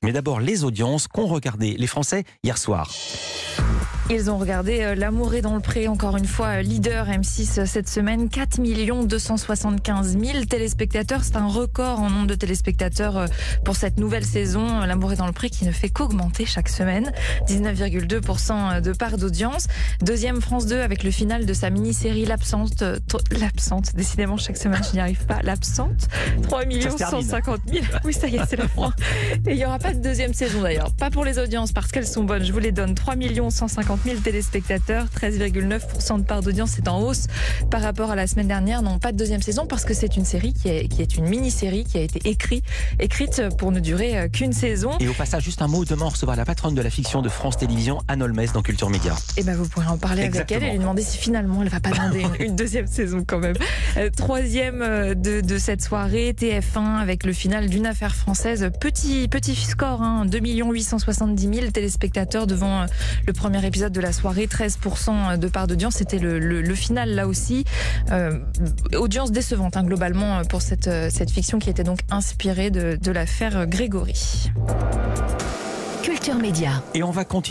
Mais d'abord, les audiences qu'ont regardé les Français hier soir. Ils ont regardé L'amour est dans le pré, encore une fois leader M6 cette semaine. 4 275 000 téléspectateurs. C'est un record en nombre de téléspectateurs pour cette nouvelle saison. L'amour est dans le pré qui ne fait qu'augmenter chaque semaine. 19,2% de part d'audience. Deuxième, France 2 avec le final de sa mini-série L'Absente. Décidément, chaque semaine, je n'y arrive pas. L'Absente. 3 150 000. Oui, ça y est, c'est la fin. Et il n'y aura pas de deuxième saison d'ailleurs. Pas pour les audiences parce qu'elles sont bonnes. Je vous les donne. 3 150 000 téléspectateurs, 13,9% de part d'audience, c'est en hausse par rapport à la semaine dernière. Non, pas de deuxième saison parce que c'est une série qui est une mini-série qui a été écrite pour ne durer qu'une saison. Et au passage, juste un mot, demain on recevra la patronne de la fiction de France Télévisions, Anne Holmes, dans Culture Média. Et ben vous pourrez en parler Exactement. avec elle et lui demander si finalement elle va pas demander une deuxième saison quand même. Troisième de cette soirée, TF1 avec le final d'Une affaire française. Petit score, 2 870 000 téléspectateurs devant le premier épisode de la soirée, 13% de part d'audience. C'était le final là aussi. Audience décevante globalement pour cette fiction qui était donc inspirée de l'affaire Grégory. Culture Média. Et on va continuer.